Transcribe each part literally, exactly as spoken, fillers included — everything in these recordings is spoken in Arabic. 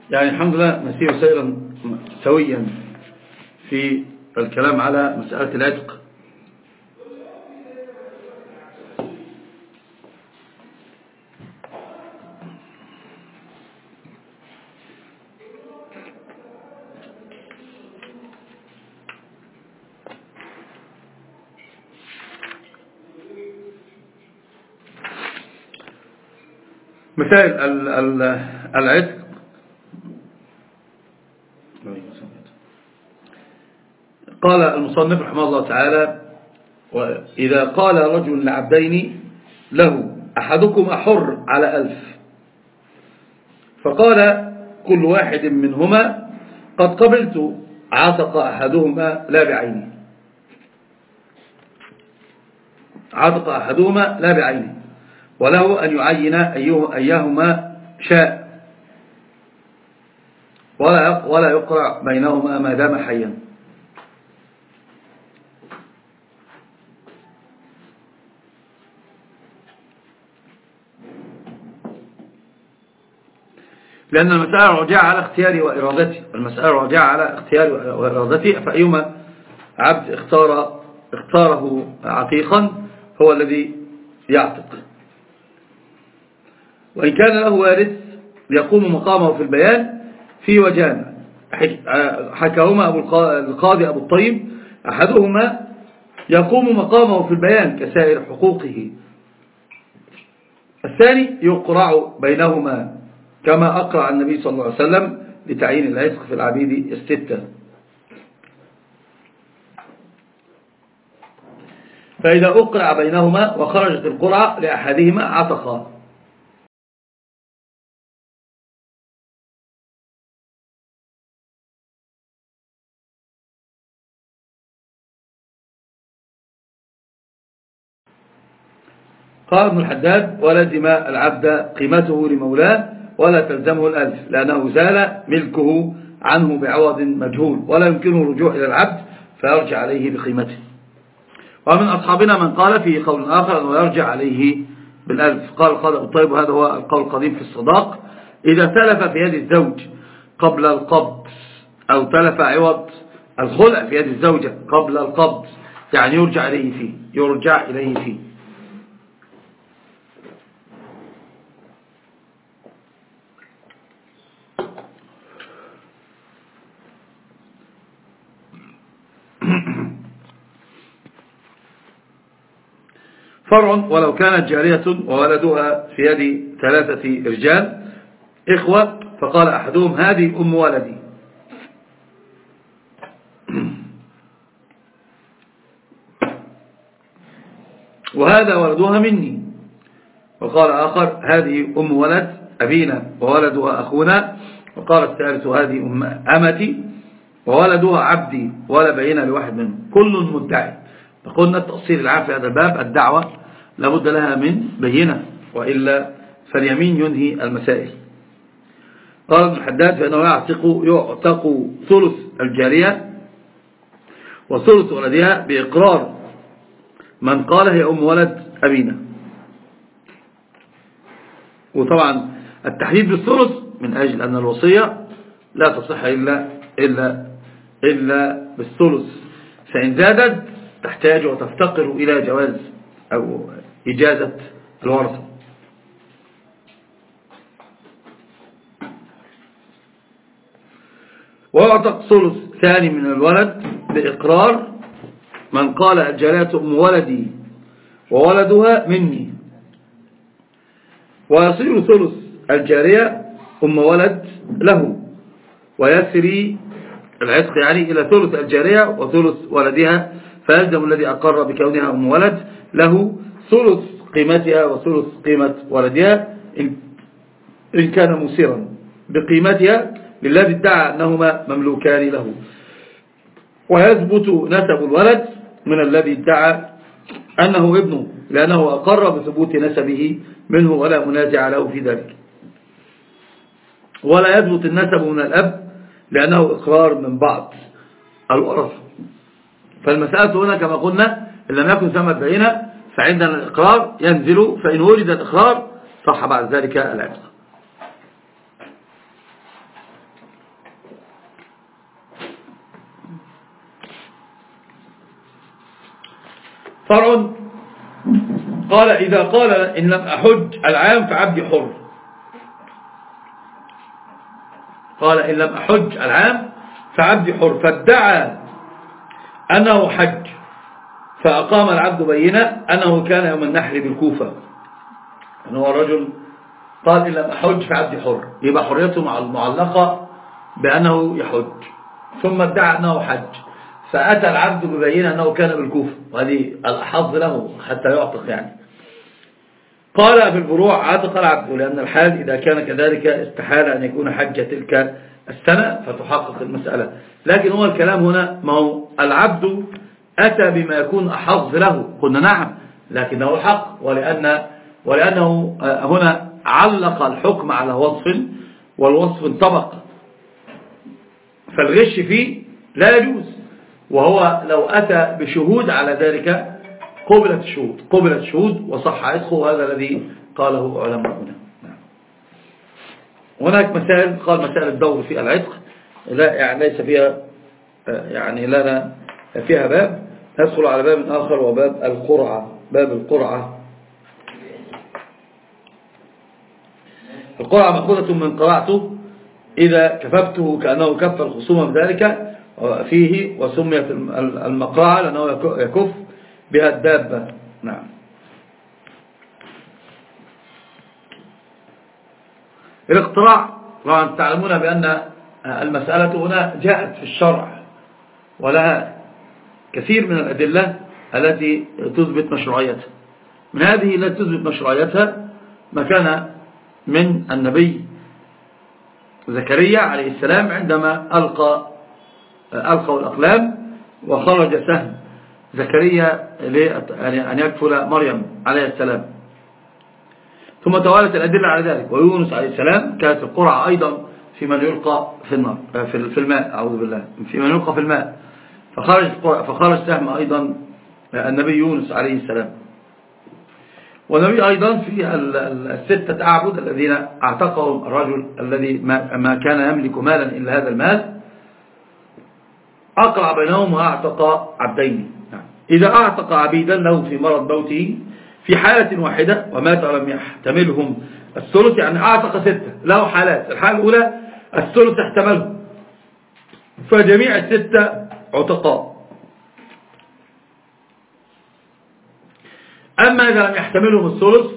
يعني الحمد لله نسير سيرا سويا في الكلام على مسألة العتق. مسائل العتق. قال المصنف رحمه الله تعالى: وإذا قال رجل لعبدين له أحدكما حر على ألف، فقال كل واحد منهما قد قبلت، عتق أحدهما لا بعينه عتق أحدهما لا بعينه وله أن يعين أيهما شاء، ولا ولا يقرع بينهما ما دام حيا. لأن المسألة راجعة على اختياري وإرادتي المسألة راجعة على اختياري وإرادتي فأيما عبد اختار اختاره عتيقا هو الذي يعتق. وإن كان له وارث يقوم مقامه في البيان في وجهان حكاهما أبو القاضي أبو الطيب: أحدهما يقوم مقامه في البيان كسائر حقوقه، الثاني يقرع بينهما كما أقرع النبي صلى الله عليه وسلم لتعيين العتق في العبيد الستة. فإذا أقرع بينهما وخرجت القرعة لأحدهما عتقا. قال ابن الحداد: ولزم العبد قيمته لمولاه ولا تلزمه الألف، لأنه زال ملكه عنه بعوض مجهول، ولا يمكنه الرجوع إلى العبد فيرجع عليه بقيمته. ومن أصحابنا من قال في قول آخر أنه يرجع عليه بالألف. قال القاضي أبو الطيب: وهذا هو القول القديم في الصداق: إذا تلف في يد الزوج قبل القبض، أو تلف عوض الخلع في يد الزوجة قبل القبض، يعني يرجع إليه فيه يرجع إليه فيه فرع: ولو كانت جارية وولدها في يد ثلاثة رجال إخوة، فقال أحدهم: هذه أم ولدي، وهذا ولدها مني، وقال آخر: هذه أم ولد أبينا وولدها أخونا، وقال الثالث: هذه أم أمتي وولدها عبدي، ولا بينة لواحد منهم، كل مدعي. فقلنا التأصيل العام في هذا الباب: الدعوة لابد لها من بينة، وإلا فاليمين ينهي المسائل. قال ابن الحداد: فإنه يعتق, يعتق ثلث الجارية وثلث ولدها بإقرار من قال هي أم ولد أبينا. وطبعا التحديد بالثلث من أجل أن الوصية لا تصح إلا, إلا, إلا بالثلث، فإن زادت تحتاج وتفتقر إلى جواز أو إجازة الورثة. ويعتق ثلث ثاني من الولد بإقرار من قال الجارية أم ولدي وولدها مني، ويصير ثلث الجارية أم ولد له، ويسري العتق يعني إلى ثلث الجارية وثلث ولدها، فيلزم الذي أقر بكونها أم ولد له ثلث قيمتها وثلث قيمة ولدها إن كان مسيرا بقيمتها للذي ادعى أنهما مملوكان له، ويثبت نسب الولد من الذي ادعى أنه ابنه، لأنه أقر بثبوت نسبه منه ولا منازع له في ذلك. ولا يثبت النسب من الأب لأنه إقرار من بعض الورثة. فالمسألة هنا كما قلنا إن لم يكن ثمة بينة فعندنا الإقرار ينزل، فإن وجد الإقرار صح بعد ذلك العتق. فرع قال إذا قال إن لم أحج العام فعبدي حر، قال إن لم أحج العام فعبدي حر، فادعى أنه حج فأقام العبد بينة أنه كان يوم النحر بالكوفة، أنه الرجل قال إن لم أحج فعبدي حر، يبقى حريته معلقة بأنه يحج، ثم ادعى أنه حج فأتى العبد ببينة أنه كان بالكوفة، وهذه الأحظ له حتى يعتق يعني. قال في البروع عاتق العبد، لأن الحال إذا كان كذلك استحال أن يكون حج تلك السنة فتحقق المسألة. لكن هو الكلام هنا ما هو العبد أتى بما يكون أحظ له، قلنا نعم لكنه حق، ولأن ولأنه هنا علق الحكم على وصف والوصف انطبق، فالغش فيه لا يجوز، وهو لو أتى بشهود على ذلك قبلت الشهود قبلت الشهود وصح عتقه، هذا الذي قاله علماؤنا. هناك مسائل قال مسائل الدور في العتق لا يعني ليس فيها يعني لنا فيها باب، ندخل على باب آخر وباب القرعة. باب القرعة، القرعة مأخوذة من قرعته، إذا كففته كأنه كف الخصوم بذلك فيه، وسميت المقرعة لأنه يكف بها الدابة. نعم. الاقتراع طبعا تعلمون بأن المسألة هنا جاءت في الشرع ولها كثير من الأدلة التي تثبت مشروعيتها. من هذه التي تثبت مشروعيتها ما كان من النبي زكريا عليه السلام عندما ألقى ألقوا الأقلام وخرج سهم زكريا لأن يكفل مريم عليه السلام، ثم توالت الأدلة على ذلك. ويونس عليه السلام كانت القرعة أيضا في من يلقى في النار في الماء، أعوذ بالله، في من يلقى في الماء، فخرج فخرج سهم أيضا النبي يونس عليه السلام. والنبي أيضا في الستة أعبد الذين اعتقهم الرجل الذي ما كان يملك مالا إلا هذا المال، أقرع بينهم وأعتق عبدين. إذا أعتق عبيدا له في مرض موته في حالة واحدة ومات ولم يحتملهم الثلث، يعني أعتق ستة له حالات، الحالة الأولى الثلث احتمله فجميع الستة عتقاء. أما إذا لم يحتملهم الثلث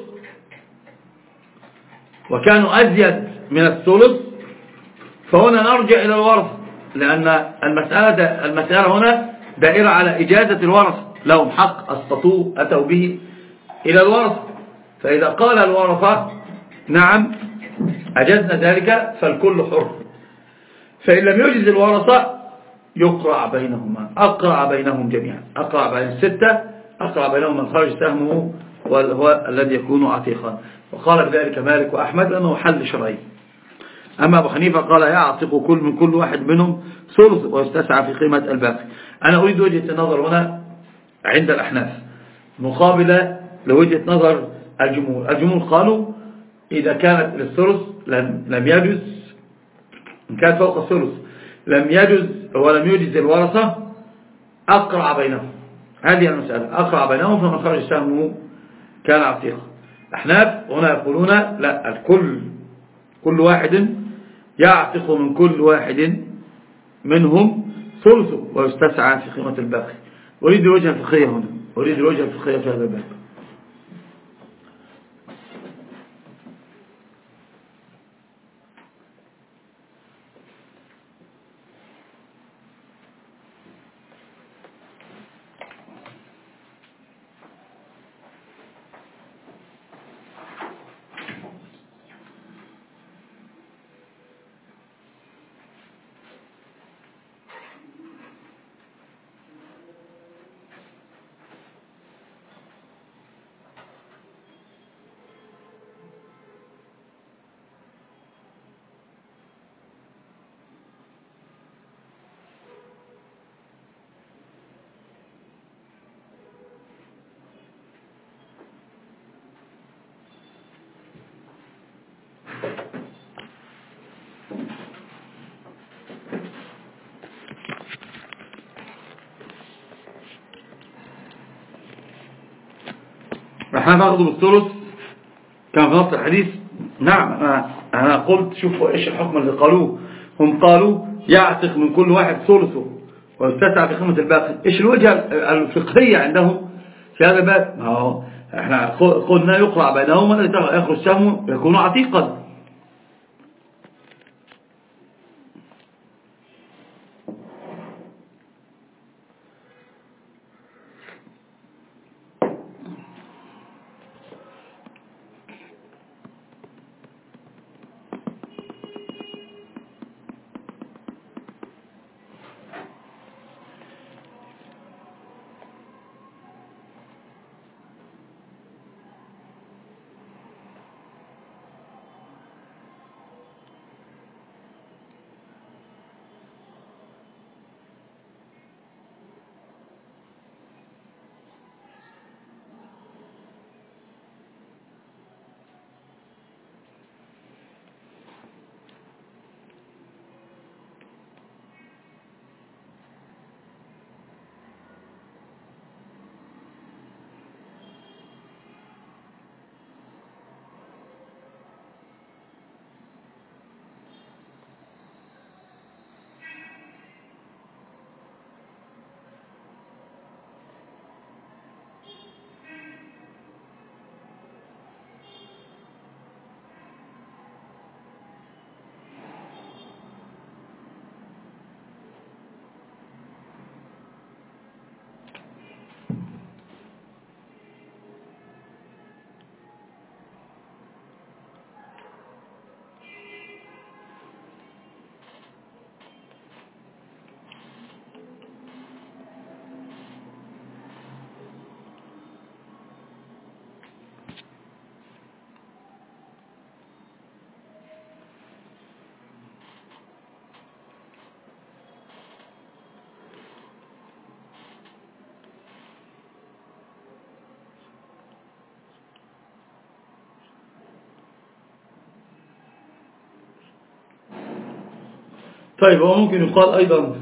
وكانوا أزيد من الثلث فهنا نرجع إلى الورثة، لأن المسألة, المسألة هنا دائرة على إجازة الورثة، لهم حق أسقطوه أتوا به إلى الورثة، فإذا قال الورثة نعم أجزنا ذلك فالكل حر، فإن لم يجز الورثة يقرع بينهما، أقرع بينهم جميعا، أقرع بين الستة، أقرع بينهم من خرج سهمه وهو الذي يكون عتيقا. وقال بذلك مالك وأحمد أنه حل شرعي. أما أبو حنيفة قال يعتق كل من كل واحد منهم ثلث ويستسعى في قيمة الباقي. أنا أريد وجهة النظر هنا عند الأحناف مقابلة لوجهة نظر الجمهور. الجمهور قالوا إذا كانت للثلث لم يجز، إن كانت فوق الثلث لم يجز ولم يجز الورثة أقرع بينهم، هذه المسألة أقرع بينهم فمن خرج سهمه كان عتيقا. الأحناف هنا يقولون لا، الكل كل واحد يعتق من كل واحد منهم ثلثه ويستسعى في قيمة الباقي. أريد الوجهة الفقهية هنا، أريد الوجهة الفقهية في هذا الباب. احنا ناخده بالثلث كان في نص الحديث. نعم أنا, أنا قلت شوفوا إيش الحكم اللي قالوه. هم قالوا يعتق من كل واحد ثلثه ويتسع في خدمة الباقي. إيش الوجهة الفقهية عندهم في هذا الباب؟ احنا قلنا يقرع بينهما يخرج سهمه يكون عتيقا. طيب هو ممكن يقال أيضا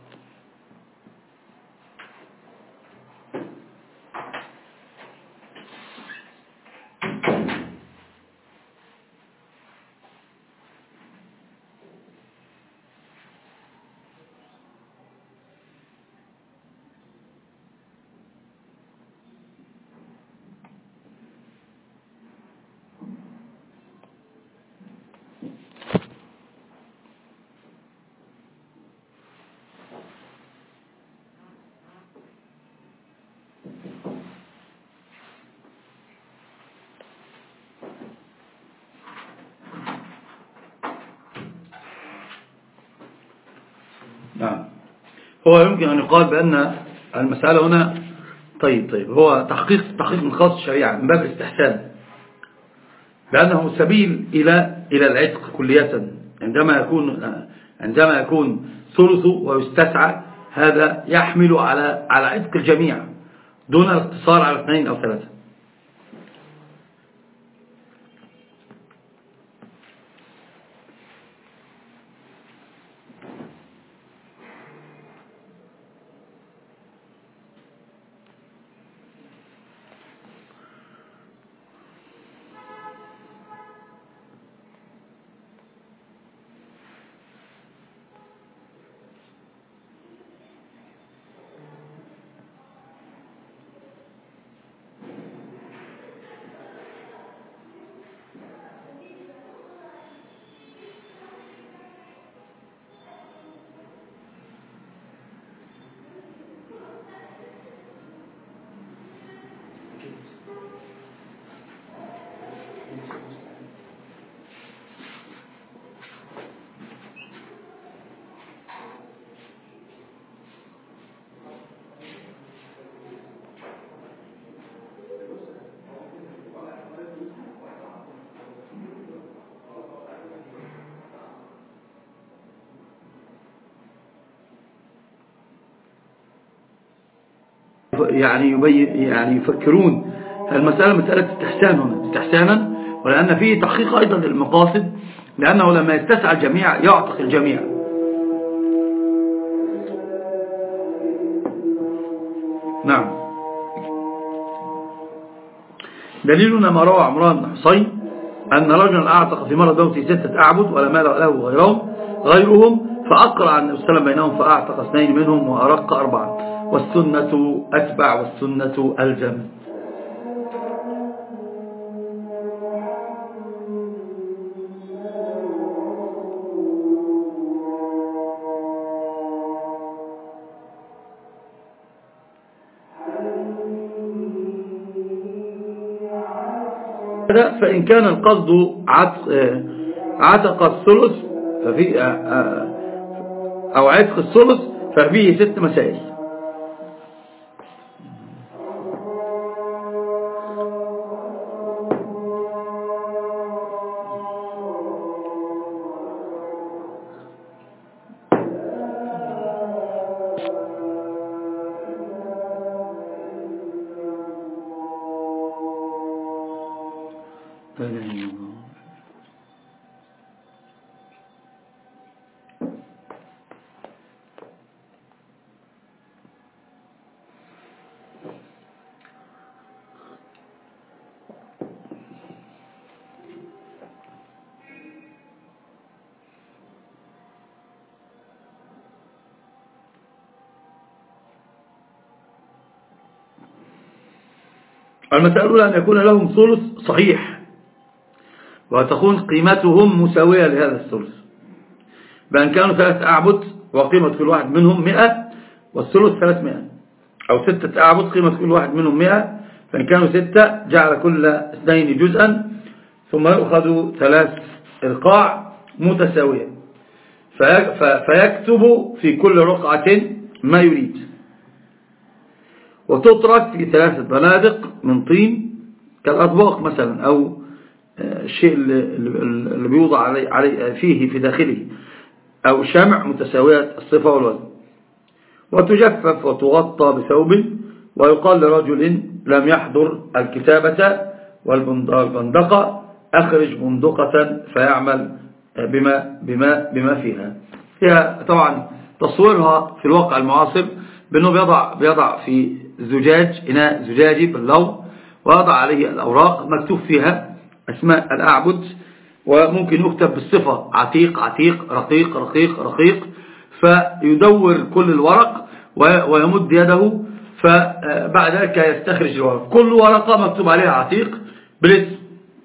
نعم هو يمكن أن يقال بأن المسألة هنا طيب طيب هو تحقيق تحقيق من خاص الشريعة من باب الاستحسان لأنه سبيل إلى إلى العتق كلية عندما يكون عندما يكون ثلث ويستسعى هذا يحمل على على عتق الجميع دون الاقتصار على اثنين أو ثلاثة. يعني يبين يعني يفكرون المسألة مسألة استحسان هنا استحسانا ولأن فيه تحقيق أيضا للمقاصد لأنه لما يستسعى الجميع يعتق الجميع. نعم دليلنا ما روى عمران بن حصين أن رجلا أعتق في مرض موته ستة أعبد ولا مال له غيرهم غيرهم فأقرع النبي صلى الله عليه وسلم بينهم فأعتق اثنين منهم وأرق أربعة، والسنة أتبع والسنة ألزم. فإن كان القصد عتق الثلث ففي أو عتق الثلث ففيه ست مسائل. المسألة الأولى أن يكون لهم ثلث صحيح وتكون قيمتهم مساوية لهذا الثلث، بأن كانوا ثلاثة أعبد وقيمة كل واحد منهم مئة والثلث ثلاثمائة، أو ستة أعبد قيمة كل واحد منهم مئة، فإن كانوا ستة جعل كل اثنين جزءا ثم يأخذ ثلاث إرقاع متساوية فيكتب في كل رقعة ما يريد، وتترك في ثلاثة بنادق من طين كالأطباق مثلا، أو الشيء اللي بيوضع عليه فيه في داخله، أو شمع متساوية الصفة والوزن، وتجفف وتغطى بثوب، ويقال لرجل لم يحضر الكتابة والبندقة أخرج بندقة فيعمل بما, بما, بما فيها. هي طبعا تصويرها في الواقع المعاصر بأنه بيضع, بيضع في زجاج إناء زجاجي باللون ويضع عليه الأوراق مكتوب فيها أسماء الأعبد، وممكن يكتب بالصفة عتيق عتيق رقيق رقيق رقيق، فيدور كل الورق ويمد يده، فبعد ذلك يستخرج الورق، كل ورقة مكتوب عليها عتيق بالاسم.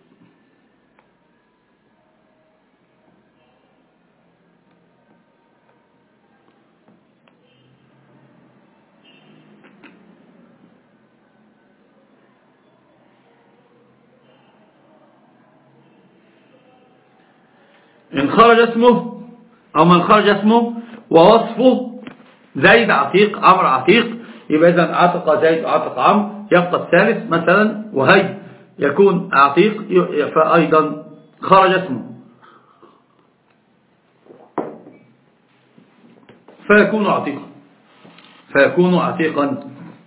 إن خرج اسمه أو من خرج اسمه ووصفه زيد عتيق عمرو عتيق، يبقى إذن عتق زيد وعتق عمرو، يبقى الثالث مثلا وهي يكون عتيق، فأيضا خرج اسمه فيكون عتيقا فيكون عتيقا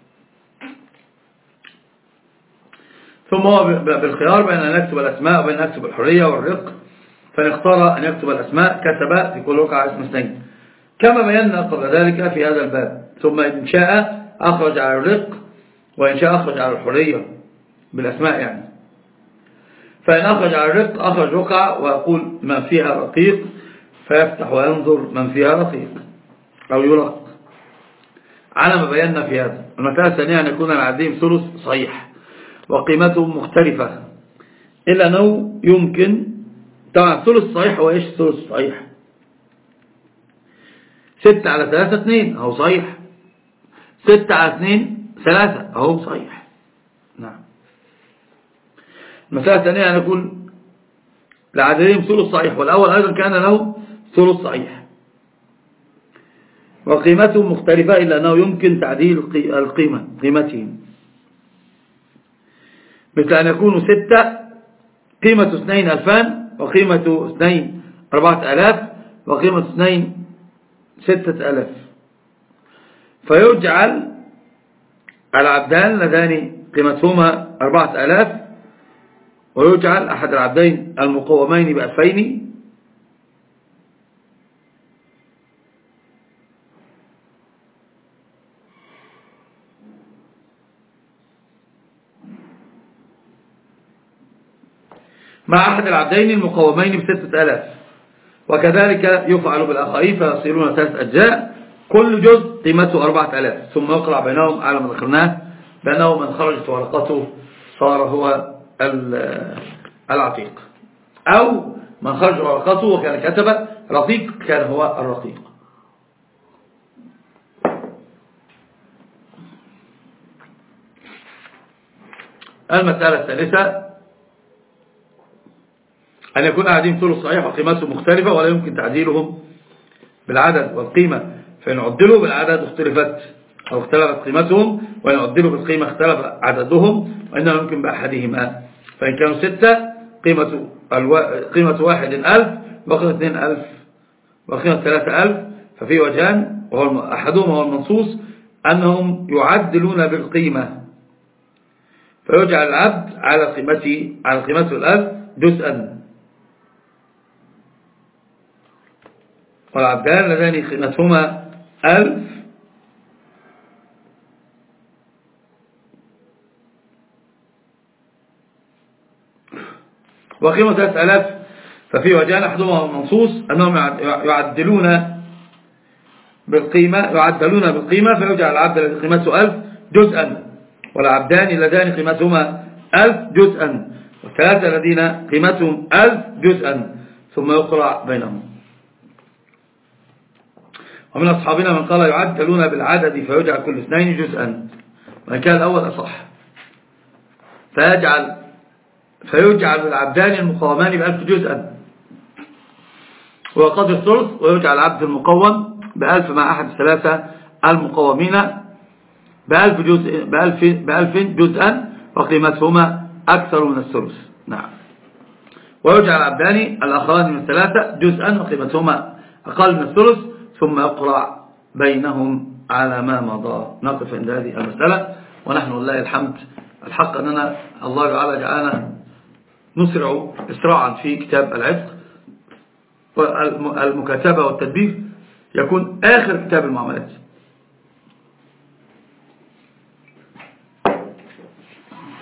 ثم هو بالخيار بين أن يكتب الأسماء وبين أن يكتب الحرية والرق، فنختار أن يكتب الأسماء كتب في كل رقعة اسم اثنين كما بينا قبل ذلك في هذا الباب. ثم إن شاء أخرج على الرق وإن شاء أخرج على الحرية بالأسماء يعني. فإن أخرج على الرق أخرج رقعة ويقول من فيها رقيق، فيفتح وينظر من فيها رقيق أو يرق على ما بينا في هذا. المسألة الثانية أن يكون العديم ثلث صحيح وقيمته مختلفة، إلا أنه يمكن طبعا ثلث صحيح. هو إيش ثلث صحيح؟ ستة على ثلاثة اثنين أهو صحيح، ستة على اثنين ثلاثة أهو صحيح. نعم. المسألة الثانية أن يكون لعددهم ثلث صحيح، والأول أيضا كان له ثلث صحيح وقيمته مختلفة، إلا أنه يمكن تعديل القيمة قيمتهم، مثل أن يكونوا ستة قيمة اثنين ألفان وقيمة اثنين أربعة ألاف وقيمة اثنين ستة ألاف، فيجعل العبدان لدان قيمتهما أربعة ألاف، ويجعل أحد العبدين المقومين بألفين، مع أحد العبدين المقومين بستة آلاف. وكذلك يفعل بالآخرين فيصيرون ثلاث أجزاء كل جزء قيمته أربعة آلاف، ثم يقرع بينهم على ما ذكرناه بأنه من خرجت ورقته صار هو العتيق، أو من خرج ورقته وكان كتب رقيق كان هو الرقيق. المسألة الثالثة أن يكون أحدهم ثلث صحيح وقيمته مختلفة ولا يمكن تعديلهم بالعدد والقيمة، فإن عدلوا بالعدد اختلفت أو اختلفت قيمتهم، وإن عدلوا بالقيمة اختلف عددهم، وإنما يمكن بأحدهما. فإن كانوا ستة قيمة, الو... قيمة واحد ألف وقيمة اثنين ألف وقيمة ثلاثة ألف، ففي وجهان، وهو أحدهما هو المنصوص أنهم يعدلون بالقيمة، فيجعل العبد على قيمته على قيمته الألف جزءا، والعبدان اللذان قيمتهما ألف وقيمة ثلاثة آلاف، ففي وجهان، أحدهما هو المنصوص أنهم يعدلون بالقيمة يعدلون بالقيمة فيجعل العبد الذي قيمته ألف جزءا، والعبدان اللذان قيمتهما ألف جزءا، والثلاثة الذين قيمتهم ألف جزءا، ثم يقرع بينهم. ومن أصحابنا من قال يعدلون بالعدد فيجعل كل اثنين جزءا، وإن كان الأول أصح، فيجعل فيجعل العبدان المقومان بألف جزءا وقدر الثلث، ويجعل العبد المقوم بألف مع أحد الثلاثة المقومين بألف, جزء بألف, بألف جزءا وقيمتهما أكثر من الثلث. نعم. ويجعل العبدان الآخران من الثلاثة جزءا وقيمتهما أقل من الثلث، ثم يقرع بينهم على ما مضى. نقف عند هذه المسألة، ونحن لله الحمد. الحق أننا الله تعالى جعلنا نسرع إسراعا في كتاب العتق، والمكاتبة والتدبير يكون آخر كتاب المعاملات.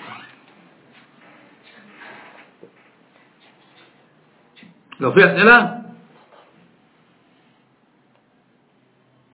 لو في أسئلة